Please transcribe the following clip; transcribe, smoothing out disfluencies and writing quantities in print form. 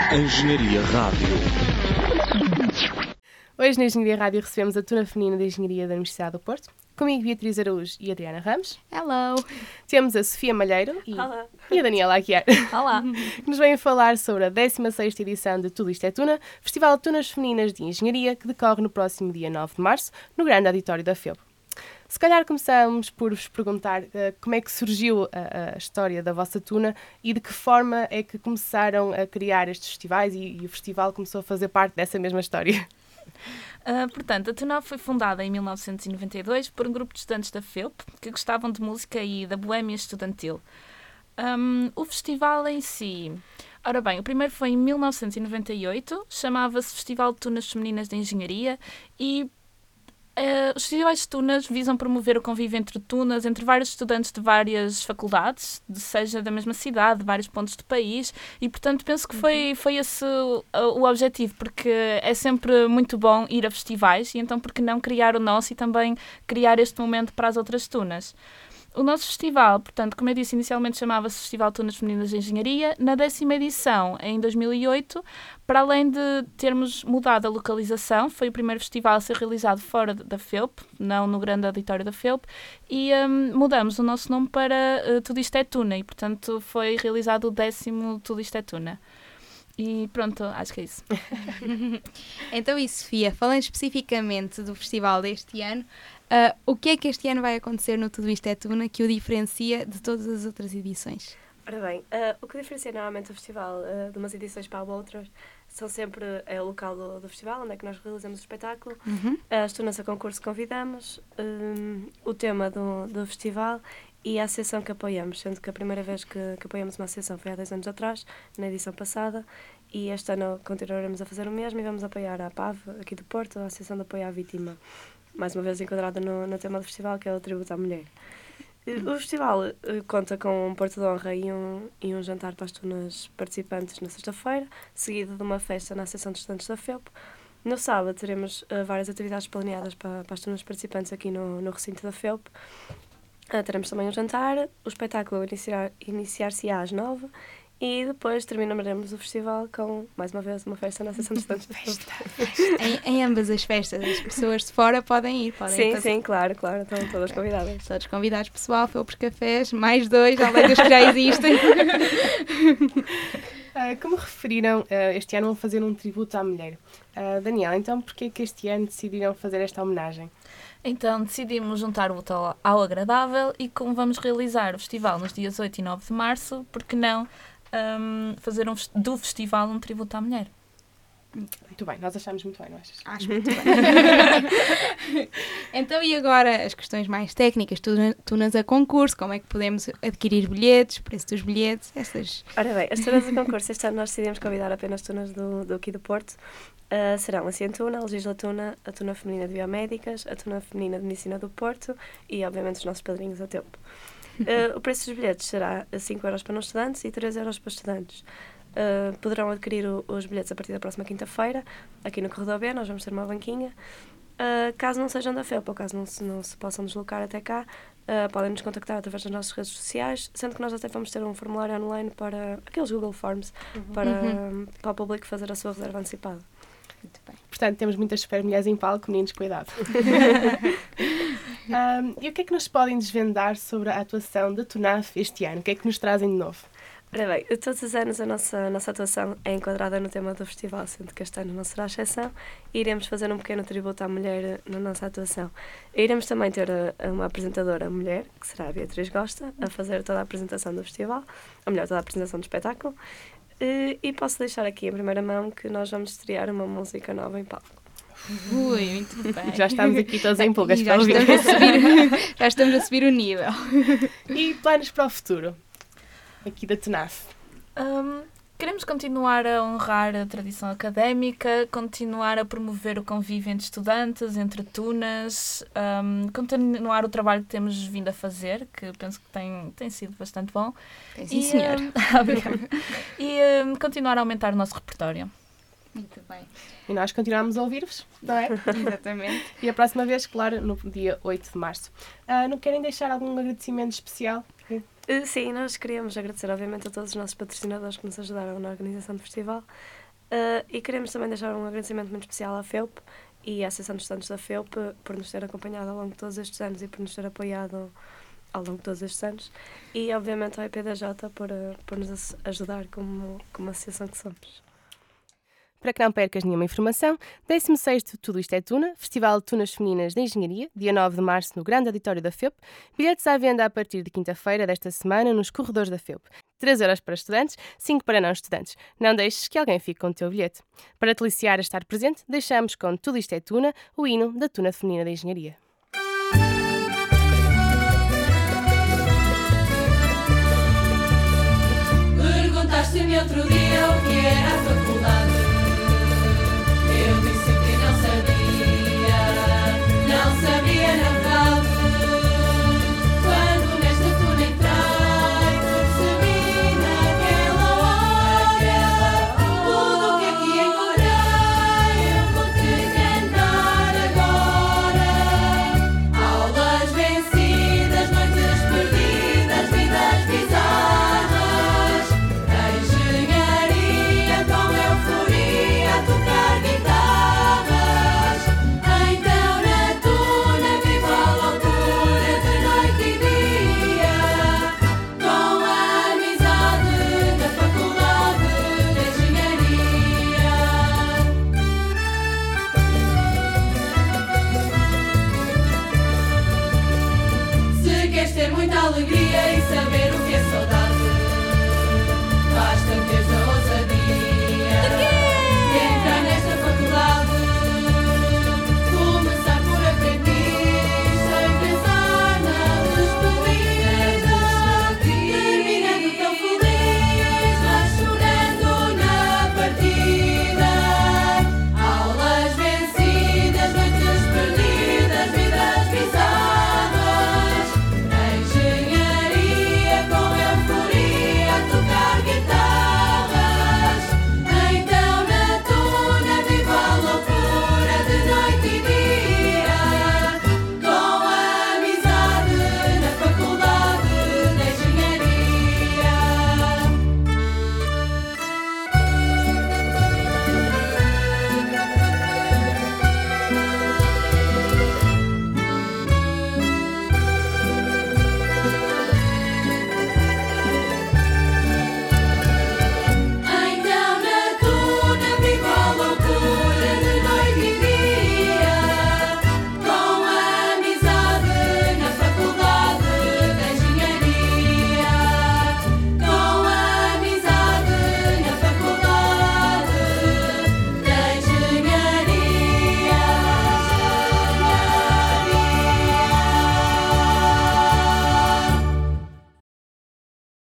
Engenharia Rádio. Hoje na Engenharia Rádio recebemos a turma feminina de Engenharia da Universidade do Porto. Comigo Beatriz Araújo e Adriana Ramos. Hello! Temos a Sofia Malheiro e a Daniela Aguiar. Olá! Que nos vêm falar sobre a 16ª edição de Tudo Isto é Tuna, Festival de Tunas Femininas de Engenharia, que decorre no próximo dia 9 de março, no grande auditório da FEUP. Se calhar começamos por vos perguntar como é que surgiu a história da vossa tuna e de que forma é que começaram a criar estes festivais e o festival começou a fazer parte dessa mesma história. Portanto, a Tuna foi fundada em 1992 por um grupo de estudantes da FEUP que gostavam de música e da boémia estudantil. O festival em si... Ora bem, o primeiro foi em 1998, chamava-se Festival de Tunas Femininas de Engenharia e os festivais de tunas visam promover o convívio entre tunas, entre vários estudantes de várias faculdades, seja da mesma cidade, de vários pontos do país, e portanto penso que foi esse o objetivo, porque é sempre muito bom ir a festivais, e então por que não criar o nosso e também criar este momento para as outras tunas. O nosso festival, portanto, como eu disse, inicialmente chamava-se Festival de Tunas Femininas de Engenharia. Na 10ª edição, em 2008, para além de termos mudado a localização, foi o primeiro festival a ser realizado fora da FEUP, não no grande auditório da FEUP, e mudamos o nosso nome para Tudo Isto é Tuna, e portanto foi realizado o 10º Tudo Isto é Tuna. E pronto, acho que é isso. Então, e Sofia, falando especificamente do festival deste ano, o que é que este ano vai acontecer no Tudo Isto é Tuna que o diferencia de todas as outras edições? Ora bem, o que diferencia normalmente o festival de umas edições para outras são sempre o local do festival, onde é que nós realizamos o espetáculo, as tunas a concurso que convidamos, o tema do festival e a associação que apoiamos, sendo que a primeira vez que apoiamos uma associação foi há 10 anos atrás, na edição passada, e este ano continuaremos a fazer o mesmo e vamos apoiar a PAV, aqui do Porto, a Associação de Apoio à Vítima, mais uma vez enquadrada no tema do festival, que é o Tributo à Mulher. O festival conta com um porto de honra e um jantar para as tunas participantes na sexta-feira, seguido de uma festa na Associação de Estudantes da FEUP. No sábado teremos várias atividades planeadas para as tunas participantes aqui no recinto da FEUP. Teremos também um jantar, o espetáculo iniciar-se-á às 9h e depois terminaremos o festival com, mais uma vez, uma festa na Associação de Estudantes da FEUP. Em ambas as festas, as pessoas de fora podem ir. Sim, claro, estão todas convidadas. Todos convidados, pessoal, FEUP Cafés, mais 2, além dos que já existem. Como referiram, este ano vão fazer um tributo à mulher. Daniela, então porquê que este ano decidiram fazer esta homenagem? Então decidimos juntar o útil ao agradável e como vamos realizar o festival nos dias 8 e 9 de março, por que não fazer do festival um tributo à mulher? Muito bem, nós achamos muito bem, não achas? Acho muito bem. Então, e agora as questões mais técnicas, tunas a concurso, como é que podemos adquirir bilhetes, preço dos bilhetes, essas... Ora bem, as tunas a concurso, este ano nós decidimos convidar apenas tunas do aqui do Porto. Serão a Cientuna, a Legislatuna, a Tuna Feminina de Biomédicas, a Tuna Feminina de Medicina do Porto e, obviamente, os nossos padrinhos a tempo. O preço dos bilhetes será 5€ para não estudantes e 3€ para estudantes. Poderão adquirir os bilhetes a partir da próxima quinta-feira, aqui no Corredor B, nós vamos ter uma banquinha. Caso não sejam da FEUP ou caso não se possam deslocar até cá, podem nos contactar através das nossas redes sociais, sendo que nós até vamos ter um formulário online para aqueles Google Forms, para o público fazer a sua reserva antecipada. Muito bem. Portanto, temos muitas super mulheres em palco, meninos, cuidado. E o que é que nos podem desvendar sobre a atuação da TUNAF este ano? O que é que nos trazem de novo? Ora bem, todos os anos a nossa atuação é enquadrada no tema do festival, sendo que este ano não será exceção, e iremos fazer um pequeno tributo à mulher na nossa atuação. Iremos também ter uma apresentadora mulher, que será a Beatriz Gosta, a fazer toda a apresentação do festival, ou melhor, toda a apresentação do espetáculo, e posso deixar aqui em primeira mão que nós vamos estrear uma música nova em palco. Ui, muito bem. Já estamos aqui todas em pulgas para ouvir. Já estamos a subir o nível. E planos para o futuro? Aqui da TUNAF. Queremos continuar a honrar a tradição académica, continuar a promover o convívio entre estudantes, entre tunas, continuar o trabalho que temos vindo a fazer, que penso que tem sido bastante bom. Sim, senhor. Obrigada. E continuar a aumentar o nosso repertório. Muito bem. E nós continuamos a ouvir-vos, não é? Exatamente. E a próxima vez, claro, no dia 8 de março. Não querem deixar algum agradecimento especial? Sim, nós queríamos agradecer, obviamente, a todos os nossos patrocinadores que nos ajudaram na organização do festival. E queremos também deixar um agradecimento muito especial à FEUP e à Associação de Estudantes da FEUP por nos ter acompanhado ao longo de todos estes anos e por nos ter apoiado ao longo de todos estes anos. E, obviamente, ao IPDJ por nos ajudar como associação que somos. Para que não percas nenhuma informação, 16º Tudo Isto é Tuna, Festival de Tunas Femininas de Engenharia, dia 9 de março no grande auditório da FEUP, bilhetes à venda a partir de quinta-feira desta semana nos corredores da FEUP. 3€ para estudantes, 5 para não estudantes. Não deixes que alguém fique com o teu bilhete. Para te aliciar a estar presente, deixamos com Tudo Isto é Tuna, o hino da Tuna Feminina de Engenharia. Perguntaste-me outro dia o que era a faculdade.